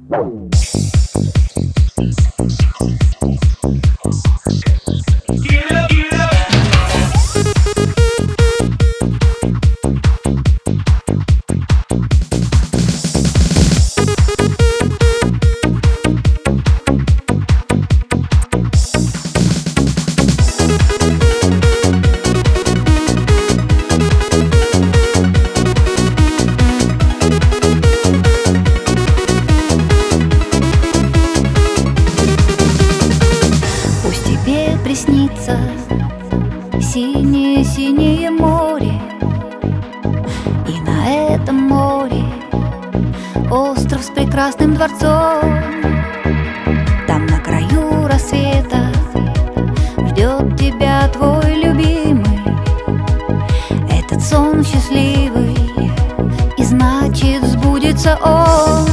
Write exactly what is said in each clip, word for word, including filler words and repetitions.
Приснится синее-синее море, и на этом море остров с прекрасным дворцом. Там на краю рассвета ждет тебя твой любимый. Этот сон счастливый, и значит сбудется он.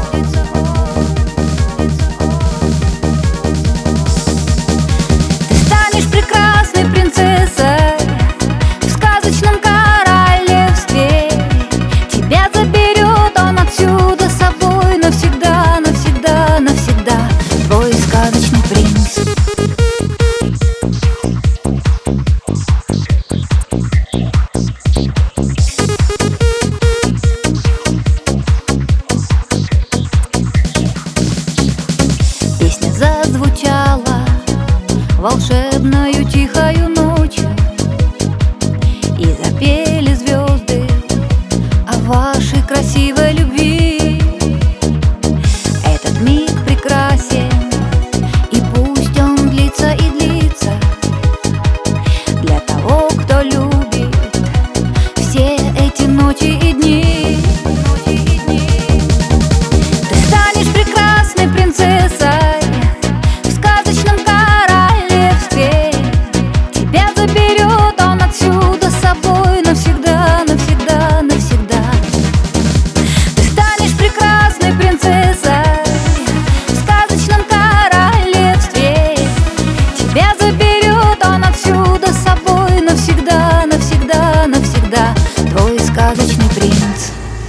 Зазвучала волшебною тихою ночью, и запели звезды о вашей красивой любви. Этот миг прекрасен, и пусть он длится и длится, для того, кто любит все эти ночи и дни. Ты станешь прекрасной принцессой сказочный принц.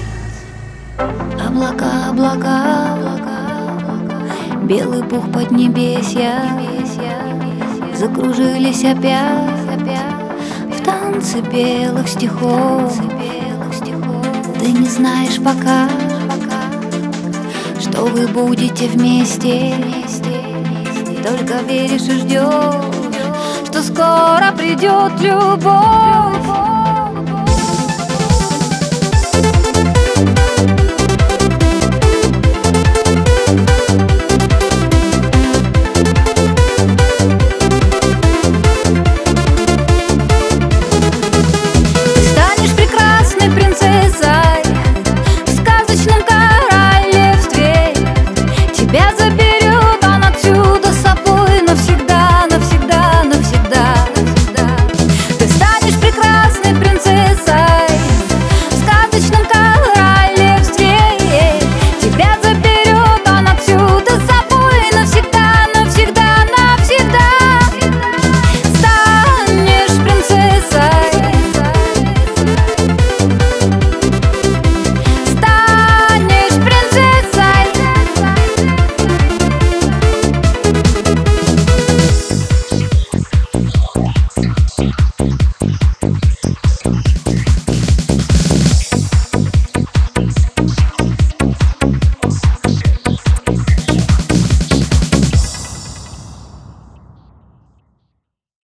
Облака, облака, белый пух поднебесья закружились опять в танце белых стихов. Ты не знаешь пока, что вы будете вместе, только веришь и ждешь, что скоро придет любовь.